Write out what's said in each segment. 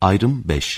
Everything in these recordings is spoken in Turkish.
Ayrım 5.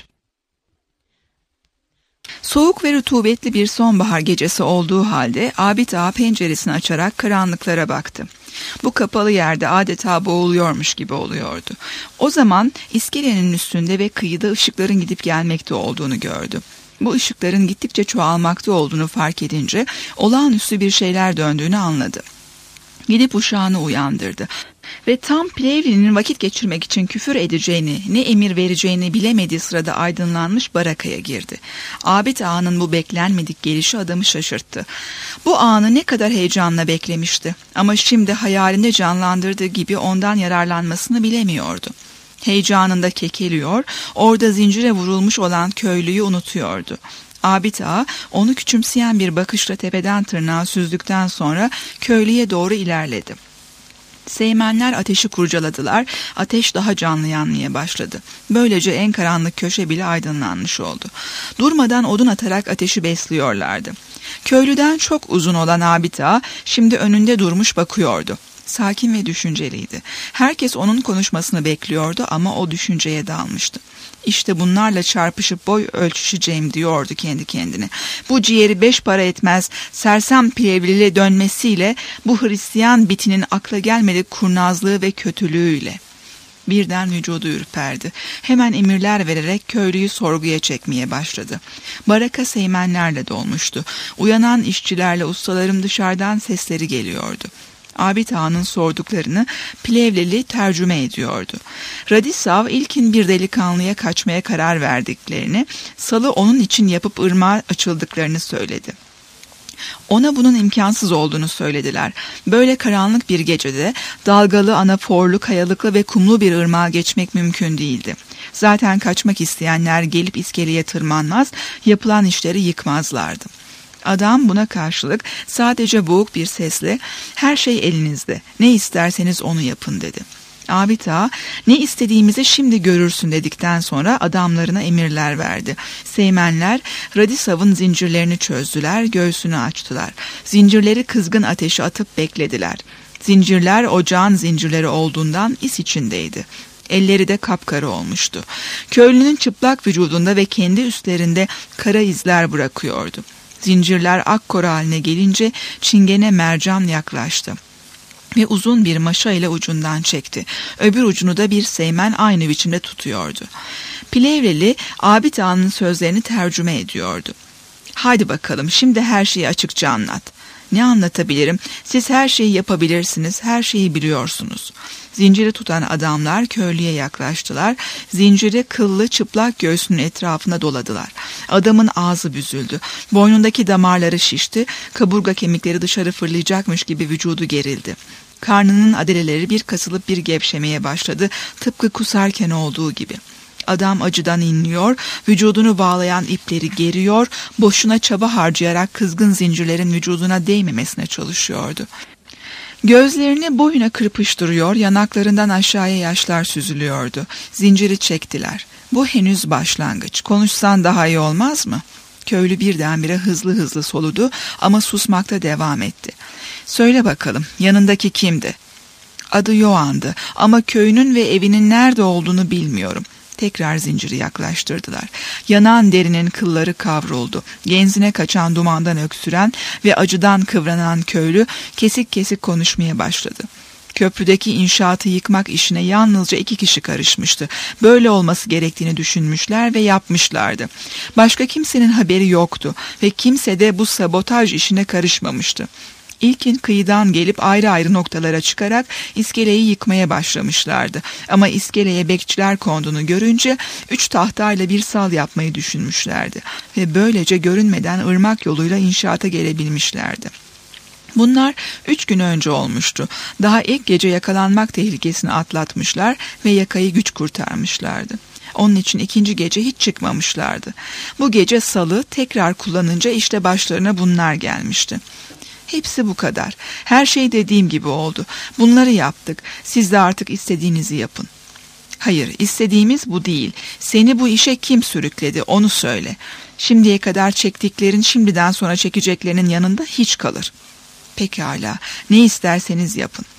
Soğuk ve rutubetli bir sonbahar gecesi olduğu halde Abid Ağa penceresini açarak karanlıklara baktı. Bu kapalı yerde adeta boğuluyormuş gibi oluyordu. O zaman iskelenin üstünde ve kıyıda ışıkların gidip gelmekte olduğunu gördü. Bu ışıkların gittikçe çoğalmakta olduğunu fark edince olağanüstü bir şeyler döndüğünü anladı. Gidip uşağını uyandırdı ve tam Plevli'nin vakit geçirmek için küfür edeceğini, ne emir vereceğini bilemediği sırada aydınlanmış barakaya girdi. Abid Ağa'nın bu beklenmedik gelişi adamı şaşırttı. Bu anı ne kadar heyecanla beklemişti ama şimdi hayalinde canlandırdığı gibi ondan yararlanmasını bilemiyordu. Heyecanında kekeliyor, orada zincire vurulmuş olan köylüyü unutuyordu. Abid Ağa onu küçümseyen bir bakışla tepeden tırnağa süzdükten sonra köylüye doğru ilerledi. Seymenler ateşi kurcaladılar, ateş daha canlı yanmaya başladı. Böylece en karanlık köşe bile aydınlanmış oldu. Durmadan odun atarak ateşi besliyorlardı. Köylüden çok uzun olan Abid Ağa şimdi önünde durmuş bakıyordu. Sakin ve düşünceliydi. Herkes onun konuşmasını bekliyordu ama o düşünceye dalmıştı. İşte bunlarla çarpışıp boy ölçüşeceğim diyordu kendi kendine. Bu ciğeri 5 para etmez sersem Plevli'yle dönmesiyle, bu Hristiyan bitinin akla gelmedik kurnazlığı ve kötülüğüyle. Birden vücudu ürperdi. Hemen emirler vererek köylüyü sorguya çekmeye başladı. Baraka seymenlerle dolmuştu. Uyanan işçilerle ustaların dışarıdan sesleri geliyordu. Abid Ağa'nın sorduklarını Plevlili tercüme ediyordu. Radisav ilkin bir delikanlıya kaçmaya karar verdiklerini, salı onun için yapıp ırmağa açıldıklarını söyledi. Ona bunun imkansız olduğunu söylediler. Böyle karanlık bir gecede dalgalı, anaforlu, kayalıklı ve kumlu bir ırmağa geçmek mümkün değildi. Zaten kaçmak isteyenler gelip iskeleye tırmanmaz, yapılan işleri yıkmazlardı. Adam buna karşılık sadece boğuk bir sesle "Her şey elinizde, ne isterseniz onu yapın" dedi. Abid Ağa "Ne istediğimizi şimdi görürsün" dedikten sonra adamlarına emirler verdi. Seymenler Radisav'ın zincirlerini çözdüler, göğsünü açtılar. Zincirleri kızgın ateşe atıp beklediler. Zincirler ocağın zincirleri olduğundan is içindeydi. Elleri de kapkara olmuştu. Köylünün çıplak vücudunda ve kendi üstlerinde kara izler bırakıyordu. Zincirler akkor haline gelince çingene mercan yaklaştı ve uzun bir maşa ile ucundan çekti. Öbür ucunu da bir seymen aynı biçimde tutuyordu. Plevlili Abid Ağa'nın sözlerini tercüme ediyordu. "Hadi bakalım, şimdi her şeyi açıkça anlat." "Ne anlatabilirim? Siz her şeyi yapabilirsiniz, her şeyi biliyorsunuz." Zinciri tutan adamlar köylüye yaklaştılar. Zinciri kıllı çıplak göğsünün etrafına doladılar. Adamın ağzı büzüldü. Boynundaki damarları şişti. Kaburga kemikleri dışarı fırlayacakmış gibi vücudu gerildi. Karnının adeleleri bir kasılıp bir gevşemeye başladı. Tıpkı kusarken olduğu gibi. Adam acıdan inliyor, vücudunu bağlayan ipleri geriyor, boşuna çaba harcayarak kızgın zincirlerin vücuduna değmemesine çalışıyordu. Gözlerini boyuna kırpıştırıyor, yanaklarından aşağıya yaşlar süzülüyordu. Zinciri çektiler. "Bu henüz başlangıç. Konuşsan daha iyi olmaz mı?" Köylü birdenbire hızlı hızlı soludu ama susmakta devam etti. "Söyle bakalım, yanındaki kimdi?" "Adı Yoğan'dı ama köyünün ve evinin nerede olduğunu bilmiyorum." Tekrar zinciri yaklaştırdılar. Yanan derinin kılları kavruldu. Genzine kaçan dumandan öksüren ve acıdan kıvranan köylü kesik kesik konuşmaya başladı. Köprüdeki inşaatı yıkmak işine yalnızca 2 kişi karışmıştı. Böyle olması gerektiğini düşünmüşler ve yapmışlardı. Başka kimsenin haberi yoktu ve kimse de bu sabotaj işine karışmamıştı. İlkin kıyıdan gelip ayrı ayrı noktalara çıkarak iskeleyi yıkmaya başlamışlardı. Ama iskeleye bekçiler konduğunu görünce 3 tahtayla bir sal yapmayı düşünmüşlerdi. Ve böylece görünmeden ırmak yoluyla inşaata gelebilmişlerdi. Bunlar 3 gün önce olmuştu. Daha ilk gece yakalanmak tehlikesini atlatmışlar ve yakayı güç kurtarmışlardı. Onun için 2. gece hiç çıkmamışlardı. Bu gece salı tekrar kullanınca işte başlarına bunlar gelmişti. Hepsi bu kadar. Her şey dediğim gibi oldu. Bunları yaptık. Siz de artık istediğinizi yapın." "Hayır, istediğimiz bu değil. Seni bu işe kim sürükledi, onu söyle. Şimdiye kadar çektiklerin şimdiden sonra çekeceklerinin yanında hiç kalır." "Pekala, ne isterseniz yapın."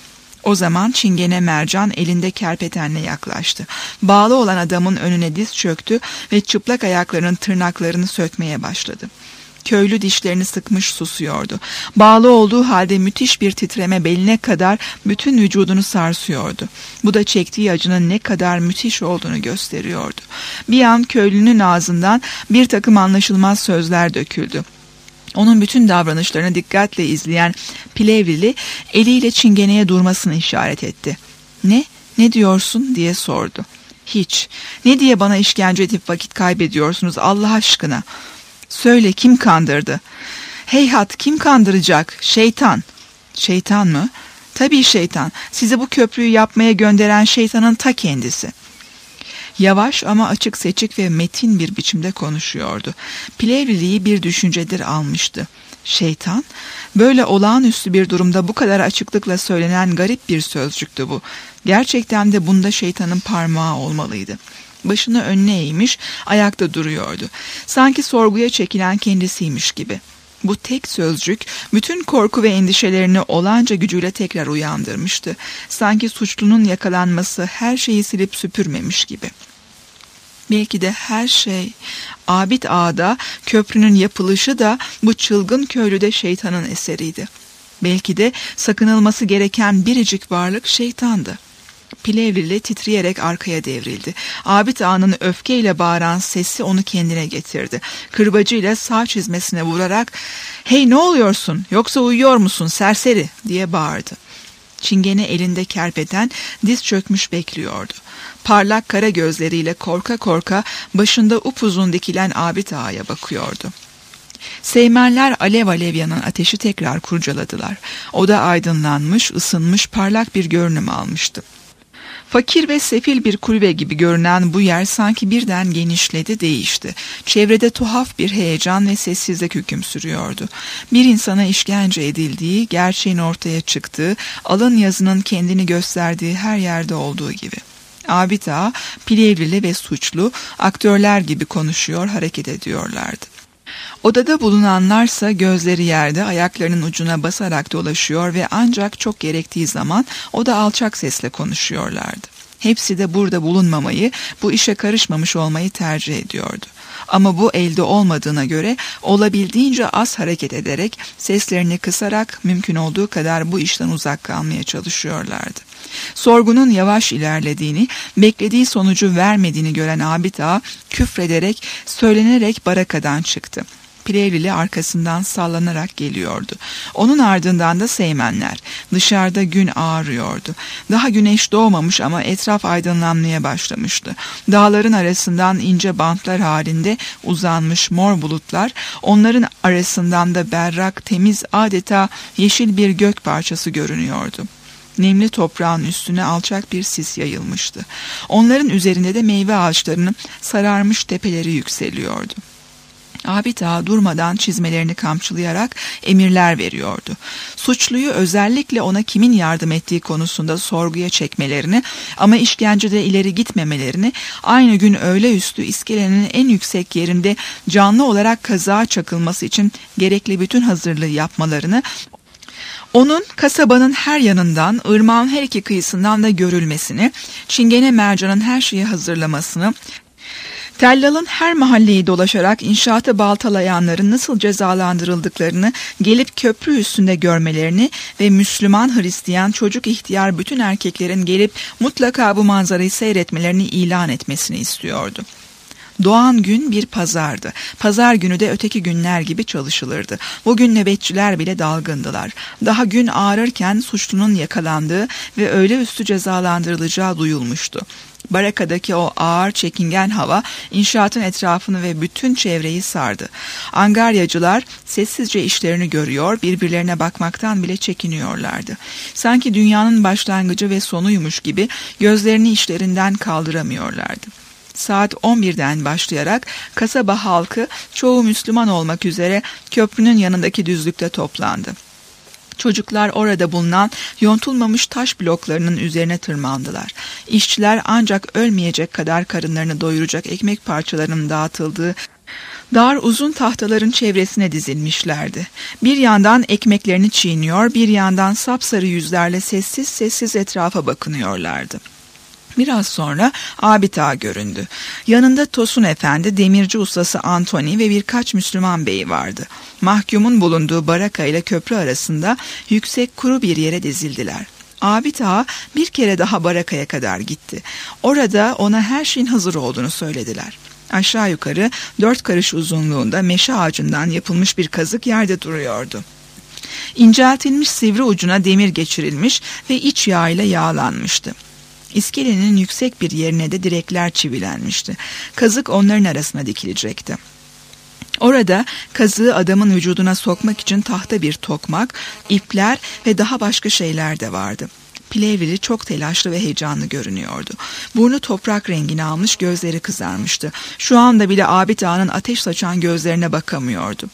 O zaman Çingene Mercan elinde kerpetenle yaklaştı. Bağlı olan adamın önüne diz çöktü ve çıplak ayaklarının tırnaklarını sökmeye başladı. Köylü dişlerini sıkmış susuyordu. Bağlı olduğu halde müthiş bir titreme beline kadar bütün vücudunu sarsıyordu. Bu da çektiği acının ne kadar müthiş olduğunu gösteriyordu. Bir an köylünün ağzından bir takım anlaşılmaz sözler döküldü. Onun bütün davranışlarını dikkatle izleyen Plevnili eliyle Çingene'ye durmasını işaret etti. Ne diyorsun?" diye sordu. "Hiç. Ne diye bana işkence edip vakit kaybediyorsunuz Allah aşkına? Söyle, kim kandırdı?" "Heyhat, kim kandıracak? Şeytan." "Şeytan mı?" "Tabii şeytan. Sizi bu köprüyü yapmaya gönderen şeytanın ta kendisi." Yavaş ama açık seçik ve metin bir biçimde konuşuyordu. Plevnili'yi bir düşüncedir almıştı. Şeytan, böyle olağanüstü bir durumda bu kadar açıklıkla söylenen garip bir sözcüktü bu. Gerçekten de bunda şeytanın parmağı olmalıydı. Başını önüne eğmiş, ayakta duruyordu. Sanki sorguya çekilen kendisiymiş gibi. Bu tek sözcük bütün korku ve endişelerini olağanca gücüyle tekrar uyandırmıştı. Sanki suçlunun yakalanması her şeyi silip süpürmemiş gibi. Belki de her şey, Abid Ağa'da, köprünün yapılışı da bu çılgın köylüde şeytanın eseriydi. Belki de sakınılması gereken biricik varlık şeytandı. Plevnili titreyerek arkaya devrildi. Abid Ağa'nın öfkeyle bağıran sesi onu kendine getirdi. Kırbacıyla sağ çizmesine vurarak "Hey, ne oluyorsun? Yoksa uyuyor musun serseri?" diye bağırdı. Çingene elinde kerpeten diz çökmüş bekliyordu. Parlak kara gözleriyle korka korka başında upuzun dikilen Abid Ağa'ya bakıyordu. Seymenler alev alev yanan ateşi tekrar kurcaladılar. Oda aydınlanmış, ısınmış, parlak bir görünüm almıştı. Fakir ve sefil bir kulübe gibi görünen bu yer sanki birden genişledi, değişti. Çevrede tuhaf bir heyecan ve sessizlik hüküm sürüyordu. Bir insana işkence edildiği, gerçeğin ortaya çıktığı, alın yazının kendini gösterdiği her yerde olduğu gibi. Abid Ağa, Plevnili ve suçlu, aktörler gibi konuşuyor, hareket ediyorlardı. Odada bulunanlarsa gözleri yerde, ayaklarının ucuna basarak dolaşıyor ve ancak çok gerektiği zaman o da alçak sesle konuşuyorlardı. Hepsi de burada bulunmamayı, bu işe karışmamış olmayı tercih ediyordu. Ama bu elde olmadığına göre olabildiğince az hareket ederek, seslerini kısarak mümkün olduğu kadar bu işten uzak kalmaya çalışıyorlardı. Sorgunun yavaş ilerlediğini, beklediği sonucu vermediğini gören Abid Ağa küfrederek, söylenerek barakadan çıktı. Plevnili arkasından sallanarak geliyordu. Onun ardından da Seymenler. Dışarıda gün ağarıyordu. Daha güneş doğmamış ama etraf aydınlanmaya başlamıştı. Dağların arasından ince bantlar halinde uzanmış mor bulutlar, onların arasından da berrak, temiz, adeta yeşil bir gök parçası görünüyordu. Nemli toprağın üstüne alçak bir sis yayılmıştı. Onların üzerinde de meyve ağaçlarının sararmış tepeleri yükseliyordu. Abid Ağa durmadan çizmelerini kamçılayarak emirler veriyordu. Suçluyu özellikle ona kimin yardım ettiği konusunda sorguya çekmelerini ama işkencede ileri gitmemelerini, aynı gün öğleüstü iskelenin en yüksek yerinde canlı olarak kazığa çakılması için gerekli bütün hazırlığı yapmalarını, onun kasabanın her yanından, ırmağın her iki kıyısından da görülmesini, Çingene Mercan'ın her şeyi hazırlamasını, Tellal'ın her mahalleyi dolaşarak inşaatı baltalayanların nasıl cezalandırıldıklarını gelip köprü üstünde görmelerini ve Müslüman, Hristiyan, çocuk, ihtiyar bütün erkeklerin gelip mutlaka bu manzarayı seyretmelerini ilan etmesini istiyordu. Doğan gün bir pazardı. Pazar günü de öteki günler gibi çalışılırdı. Bugün nöbetçiler bile dalgındılar. Daha gün ağarırken suçlunun yakalandığı ve öğleüstü cezalandırılacağı duyulmuştu. Barakadaki o ağır çekingen hava inşaatın etrafını ve bütün çevreyi sardı. Angaryacılar sessizce işlerini görüyor, birbirlerine bakmaktan bile çekiniyorlardı. Sanki dünyanın başlangıcı ve sonuymuş gibi gözlerini işlerinden kaldıramıyorlardı. Saat 11'den başlayarak kasaba halkı, çoğu Müslüman olmak üzere köprünün yanındaki düzlükte toplandı. Çocuklar orada bulunan yontulmamış taş bloklarının üzerine tırmandılar. İşçiler ancak ölmeyecek kadar karınlarını doyuracak ekmek parçalarının dağıtıldığı Dar uzun tahtaların çevresine dizilmişlerdi. Bir yandan ekmeklerini çiğniyor, bir yandan sapsarı yüzlerle sessiz sessiz etrafa bakınıyorlardı. Biraz sonra Abit Ağa göründü. Yanında Tosun Efendi, demirci ustası Antoni ve birkaç Müslüman bey vardı. Mahkumun bulunduğu baraka ile köprü arasında yüksek kuru bir yere dizildiler. Abit Ağa bir kere daha barakaya kadar gitti. Orada ona her şeyin hazır olduğunu söylediler. Aşağı yukarı 4 karış uzunluğunda meşe ağacından yapılmış bir kazık yerde duruyordu. İnceltilmiş sivri ucuna demir geçirilmiş ve iç yağ ile yağlanmıştı. İskelenin yüksek bir yerine de direkler çivilenmişti. Kazık onların arasına dikilecekti. Orada kazığı adamın vücuduna sokmak için tahta bir tokmak, ipler ve daha başka şeyler de vardı. Plevili çok telaşlı ve heyecanlı görünüyordu. Burnu toprak rengini almış, gözleri kızarmıştı. Şu anda bile Abit Ağa'nın ateş saçan gözlerine bakamıyordu.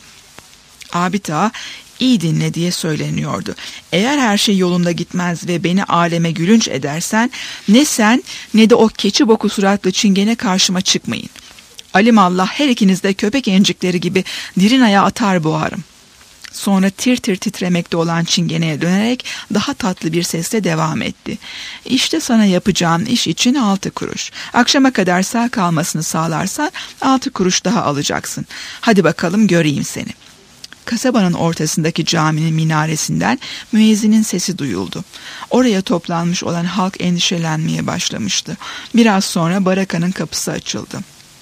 Abit Ağa, "İyi dinle" diye söyleniyordu. "Eğer her şey yolunda gitmez ve beni aleme gülünç edersen, ne sen ne de o keçi boku suratlı çingene karşıma çıkmayın. Alimallah her ikiniz de köpek encikleri gibi dirinaya atar boğarım." Sonra tir tir titremekte olan çingeneye dönerek daha tatlı bir sesle devam etti. "İşte sana yapacağım iş için 6 kuruş. Akşama kadar sağ kalmasını sağlarsan 6 kuruş daha alacaksın. Hadi bakalım göreyim seni." Kasabanın ortasındaki caminin minaresinden müezzinin sesi duyuldu. Oraya toplanmış olan halk endişelenmeye başlamıştı. Biraz sonra barakanın kapısı açıldı.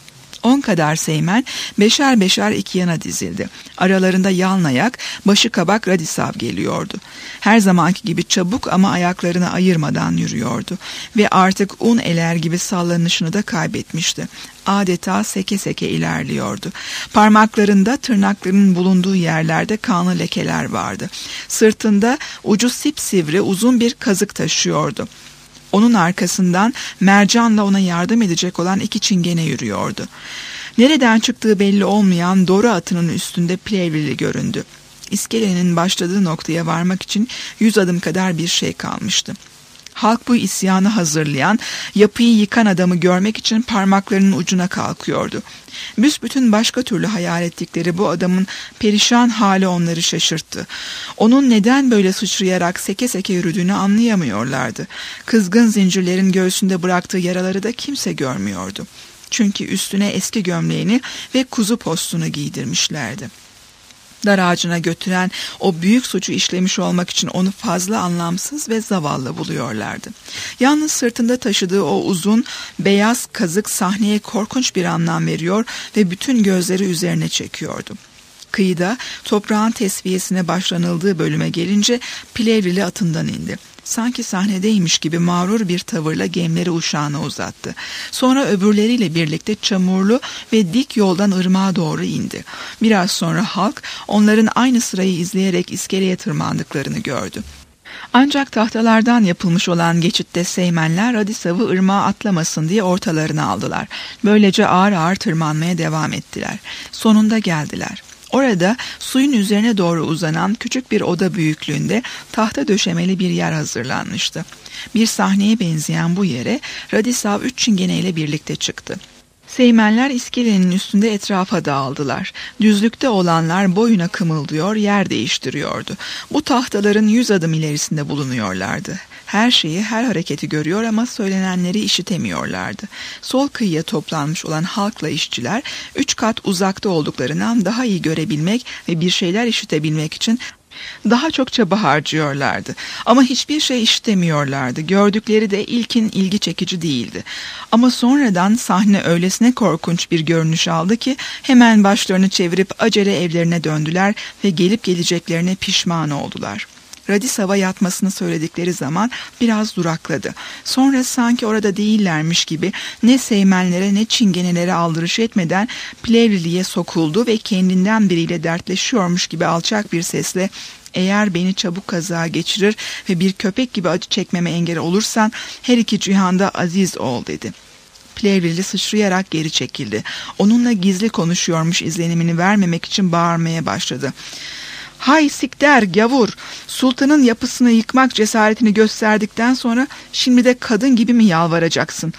10 kadar seymen beşer beşer iki yana dizildi. Aralarında yalnayak, başı kabak Radisav geliyordu. Her zamanki gibi çabuk ama ayaklarını ayırmadan yürüyordu. Ve artık un eler gibi sallanışını da kaybetmişti. Adeta seke seke ilerliyordu. Parmaklarında tırnaklarının bulunduğu yerlerde kanlı lekeler vardı. Sırtında ucu sipsivri uzun bir kazık taşıyordu. Onun arkasından mercanla ona yardım edecek olan 2 çingene yürüyordu. Nereden çıktığı belli olmayan Doru atının üstünde Plevili göründü. İskelenin başladığı noktaya varmak için 100 adım kadar bir şey kalmıştı. Halk bu isyanı hazırlayan, yapıyı yıkan adamı görmek için parmaklarının ucuna kalkıyordu. Büsbütün başka türlü hayal ettikleri bu adamın perişan hali onları şaşırttı. Onun neden böyle sıçrayarak seke seke yürüdüğünü anlayamıyorlardı. Kızgın zincirlerin göğsünde bıraktığı yaraları da kimse görmüyordu. Çünkü üstüne eski gömleğini ve kuzu postunu giydirmişlerdi. Dar ağacına götüren o büyük suçu işlemiş olmak için onu fazla anlamsız ve zavallı buluyorlardı. Yalnız sırtında taşıdığı o uzun, beyaz kazık sahneye korkunç bir anlam veriyor ve bütün gözleri üzerine çekiyordu. Kıyıda toprağın tesviyesine başlanıldığı bölüme gelince Plevili atından indi. Sanki sahnedeymiş gibi mağrur bir tavırla gemleri uşağına uzattı. Sonra öbürleriyle birlikte çamurlu ve dik yoldan ırmağa doğru indi. Biraz sonra halk onların aynı sırayı izleyerek iskeleye tırmandıklarını gördü. Ancak tahtalardan yapılmış olan geçitte seymenler Radisav'ı ırmağa atlamasın diye ortalarına aldılar. Böylece ağır ağır tırmanmaya devam ettiler. Sonunda geldiler. Orada suyun üzerine doğru uzanan küçük bir oda büyüklüğünde tahta döşemeli bir yer hazırlanmıştı. Bir sahneye benzeyen bu yere Radisav 3 çingeneyle birlikte çıktı. Seymenler iskelenin üstünde etrafa dağıldılar. Düzlükte olanlar boyuna kımıldıyor, yer değiştiriyordu. Bu tahtaların 100 adım ilerisinde bulunuyorlardı. Her şeyi, her hareketi görüyor ama söylenenleri işitemiyorlardı. Sol kıyıya toplanmış olan halkla işçiler 3 kat uzakta olduklarından daha iyi görebilmek ve bir şeyler işitebilmek için daha çok çaba harcıyorlardı. Ama hiçbir şey işitemiyorlardı. Gördükleri de ilkin ilgi çekici değildi. Ama sonradan sahne öylesine korkunç bir görünüş aldı ki hemen başlarını çevirip acele evlerine döndüler ve gelip geleceklerine pişman oldular. Radisav'a yatmasını söyledikleri zaman biraz durakladı. Sonra sanki orada değillermiş gibi ne seymenlere ne çingenelere aldırış etmeden Plevlili'ye sokuldu ve kendinden biriyle dertleşiyormuş gibi alçak bir sesle "Eğer beni çabuk kaza geçirir ve bir köpek gibi acı çekmeme engel olursan her iki cihanda aziz ol" dedi. Plevlili sıçrayarak geri çekildi. Onunla gizli konuşuyormuş izlenimini vermemek için bağırmaya başladı. "Hay sikder gavur, sultanın yapısını yıkmak cesaretini gösterdikten sonra şimdi de kadın gibi mi yalvaracaksın?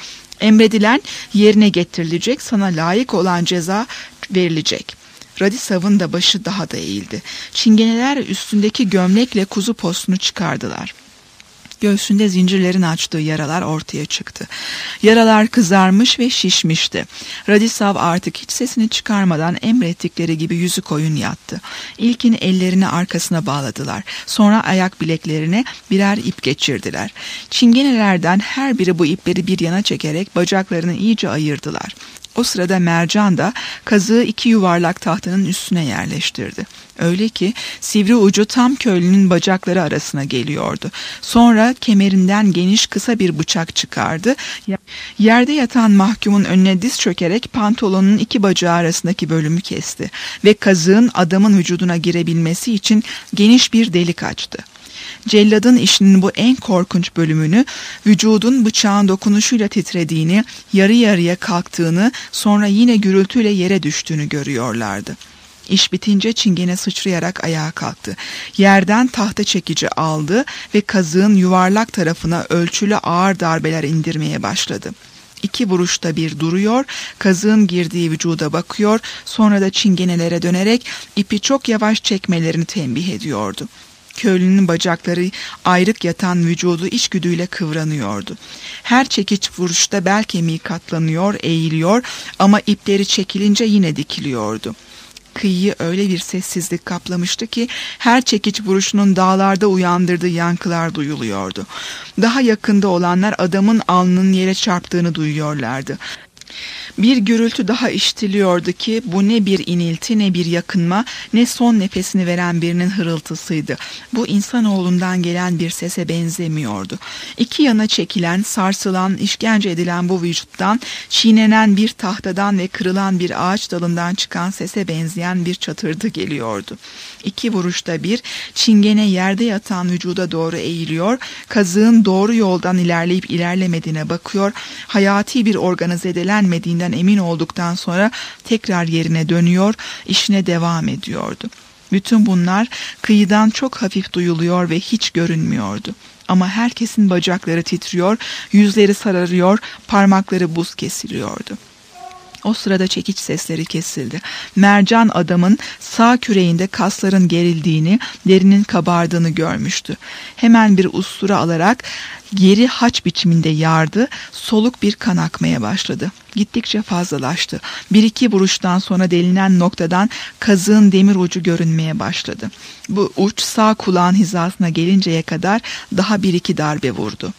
Emredilen yerine getirilecek, sana layık olan ceza verilecek. Radisav'ın da başı daha da eğildi. Çingeneler üstündeki gömlekle kuzu postunu çıkardılar. Göğsünde zincirlerin açtığı yaralar ortaya çıktı. Yaralar kızarmış ve şişmişti. Radisav artık hiç sesini çıkarmadan emrettikleri gibi yüzü koyun yattı. İlkin ellerini arkasına bağladılar. Sonra ayak bileklerine birer ip geçirdiler. Çingenelerden her biri bu ipleri bir yana çekerek bacaklarını iyice ayırdılar. O sırada Mercan da kazığı 2 yuvarlak tahtanın üstüne yerleştirdi. Öyle ki sivri ucu tam köylünün bacakları arasına geliyordu. Sonra kemerinden geniş kısa bir bıçak çıkardı. Yerde yatan mahkumun önüne diz çökerek pantolonun 2 bacağı arasındaki bölümü kesti ve kazığın adamın vücuduna girebilmesi için geniş bir delik açtı. Celladın işinin bu en korkunç bölümünü, vücudun bıçağın dokunuşuyla titrediğini, yarı yarıya kalktığını, sonra yine gürültüyle yere düştüğünü görüyorlardı. İş bitince çingene sıçrayarak ayağa kalktı. Yerden tahta çekici aldı ve kazığın yuvarlak tarafına ölçülü ağır darbeler indirmeye başladı. 2 vuruşta bir duruyor, kazığın girdiği vücuda bakıyor, sonra da çingenelere dönerek ipi çok yavaş çekmelerini tembih ediyordu. Köylünün bacakları ayrık yatan vücudu içgüdüyle kıvranıyordu. Her çekiç vuruşta bel kemiği katlanıyor, eğiliyor ama ipleri çekilince yine dikiliyordu. Kıyıyı öyle bir sessizlik kaplamıştı ki her çekiç vuruşunun dağlarda uyandırdığı yankılar duyuluyordu. Daha yakında olanlar adamın alnının yere çarptığını duyuyorlardı. Bir gürültü daha işitiliyordu ki bu ne bir inilti, ne bir yakınma, ne son nefesini veren birinin hırıltısıydı. Bu insanoğlundan gelen bir sese benzemiyordu. 2 yana çekilen, sarsılan, işkence edilen bu vücuttan, çiğnenen bir tahtadan ve kırılan bir ağaç dalından çıkan sese benzeyen bir çatırdı geliyordu. 2 vuruşta bir, çingene yerde yatan vücuda doğru eğiliyor, kazığın doğru yoldan ilerleyip ilerlemediğine bakıyor, hayati bir organı zedelenmediğinden emin olduktan sonra tekrar yerine dönüyor, işine devam ediyordu. Bütün bunlar kıyıdan çok hafif duyuluyor ve hiç görünmüyordu. Ama herkesin bacakları titriyor, yüzleri sararıyor, parmakları buz kesiliyordu. O sırada çekiç sesleri kesildi. Mercan adamın sağ küreğinde kasların gerildiğini, derinin kabardığını görmüştü. Hemen bir ustura alarak yeri haç biçiminde yardı, soluk bir kan akmaya başladı. Gittikçe fazlalaştı. 1-2 vuruştan sonra delinen noktadan kazığın demir ucu görünmeye başladı. Bu uç sağ kulağın hizasına gelinceye kadar daha 1-2 darbe vurdu.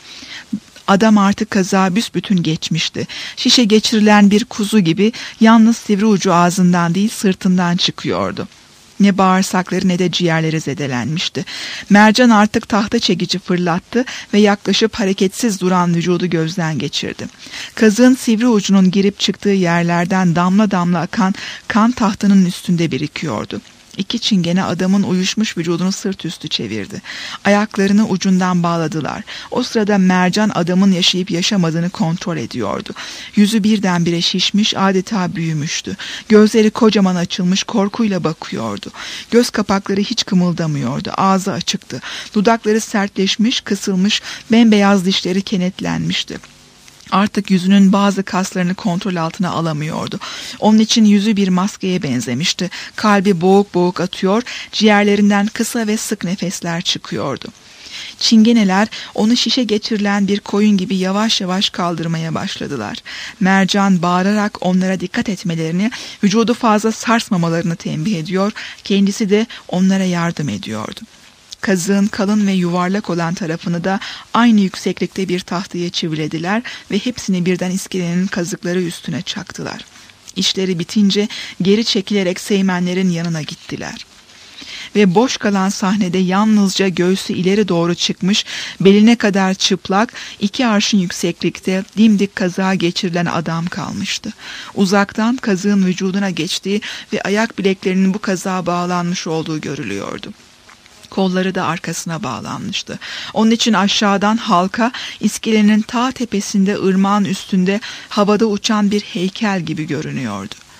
Adam artık kazağı büsbütün geçmişti. Şişe geçirilen bir kuzu gibi yalnız sivri ucu ağzından değil sırtından çıkıyordu. Ne bağırsakları ne de ciğerleri zedelenmişti. Mercan artık tahta çekici fırlattı ve yaklaşıp hareketsiz duran vücudu gözden geçirdi. Kazığın sivri ucunun girip çıktığı yerlerden damla damla akan kan tahtanın üstünde birikiyordu. 2 çingene adamın uyuşmuş vücudunu sırt üstü çevirdi. Ayaklarını ucundan bağladılar. O sırada Mercan adamın yaşayıp yaşamadığını kontrol ediyordu. Yüzü birdenbire şişmiş, adeta büyümüştü. Gözleri kocaman açılmış, korkuyla bakıyordu. Göz kapakları hiç kımıldamıyordu. Ağzı açıktı. Dudakları sertleşmiş, kısılmış, bembeyaz dişleri kenetlenmişti. Artık yüzünün bazı kaslarını kontrol altına alamıyordu. Onun için yüzü bir maskeye benzemişti. Kalbi boğuk boğuk atıyor, ciğerlerinden kısa ve sık nefesler çıkıyordu. Çingeneler onu şişe geçirilen bir koyun gibi yavaş yavaş kaldırmaya başladılar. Mercan bağırarak onlara dikkat etmelerini, vücudu fazla sarsmamalarını tembih ediyor, kendisi de onlara yardım ediyordu. Kazığın kalın ve yuvarlak olan tarafını da aynı yükseklikte bir tahtaya çivilediler ve hepsini birden iskelenin kazıkları üstüne çaktılar. İşleri bitince geri çekilerek Seymenlerin yanına gittiler. Ve boş kalan sahnede yalnızca göğsü ileri doğru çıkmış, beline kadar çıplak, 2 arşın yükseklikte dimdik kazığa geçirilen adam kalmıştı. Uzaktan kazığın vücuduna geçtiği ve ayak bileklerinin bu kazığa bağlanmış olduğu görülüyordu. Kolları da arkasına bağlanmıştı. Onun için aşağıdan halka, iskelenin ta tepesinde ırmağın üstünde havada uçan bir heykel gibi görünüyordu.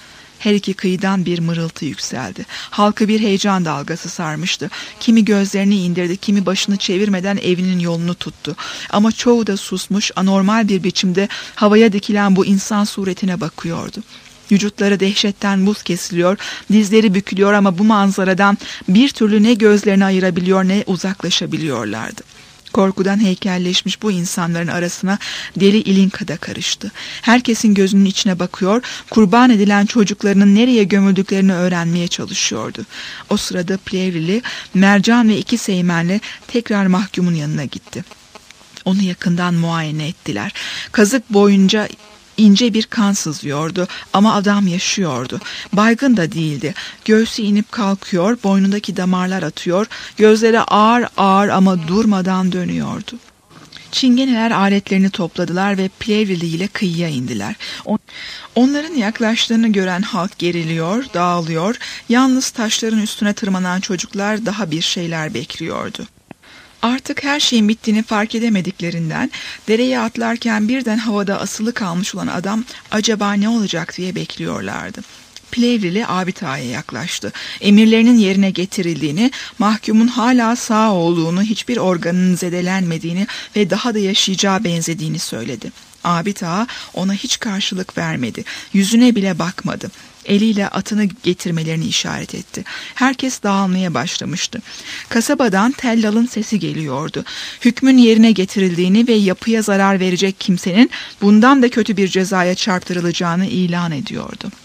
Her iki kıyıdan bir mırıltı yükseldi. Halkı bir heyecan dalgası sarmıştı. Kimi gözlerini indirdi, kimi başını çevirmeden evinin yolunu tuttu. Ama çoğu da susmuş, anormal bir biçimde havaya dikilen bu insan suretine bakıyordu. Vücutları dehşetten buz kesiliyor, dizleri bükülüyor ama bu manzaradan bir türlü ne gözlerini ayırabiliyor ne uzaklaşabiliyorlardı. Korkudan heykelleşmiş bu insanların arasına deli İlinka da karıştı. Herkesin gözünün içine bakıyor, kurban edilen çocuklarının nereye gömüldüklerini öğrenmeye çalışıyordu. O sırada Plevrilli, Mercan ve 2 Seymen'le tekrar mahkumun yanına gitti. Onu yakından muayene ettiler. Kazık boyunca İnce bir kan sızıyordu ama adam yaşıyordu. Baygın da değildi. Göğsü inip kalkıyor, boynundaki damarlar atıyor, gözleri ağır ağır ama durmadan dönüyordu. Çingeneler aletlerini topladılar ve Plevrilli ile kıyıya indiler. Onların yaklaştığını gören halk geriliyor, dağılıyor, yalnız taşların üstüne tırmanan çocuklar daha bir şeyler bekliyordu. Artık her şeyin bittiğini fark edemediklerinden dereye atlarken birden havada asılı kalmış olan adam acaba ne olacak diye bekliyorlardı. Plevrilli Abit Ağa'ya yaklaştı. Emirlerinin yerine getirildiğini, mahkumun hala sağ olduğunu, hiçbir organının zedelenmediğini ve daha da yaşayacağı benzediğini söyledi. Abit Ağa ona hiç karşılık vermedi. Yüzüne bile bakmadı. Eliyle atını getirmelerini işaret etti. Herkes dağılmaya başlamıştı. Kasabadan tellalın sesi geliyordu. Hükmün yerine getirildiğini ve yapıya zarar verecek kimsenin bundan da kötü bir cezaya çarptırılacağını ilan ediyordu.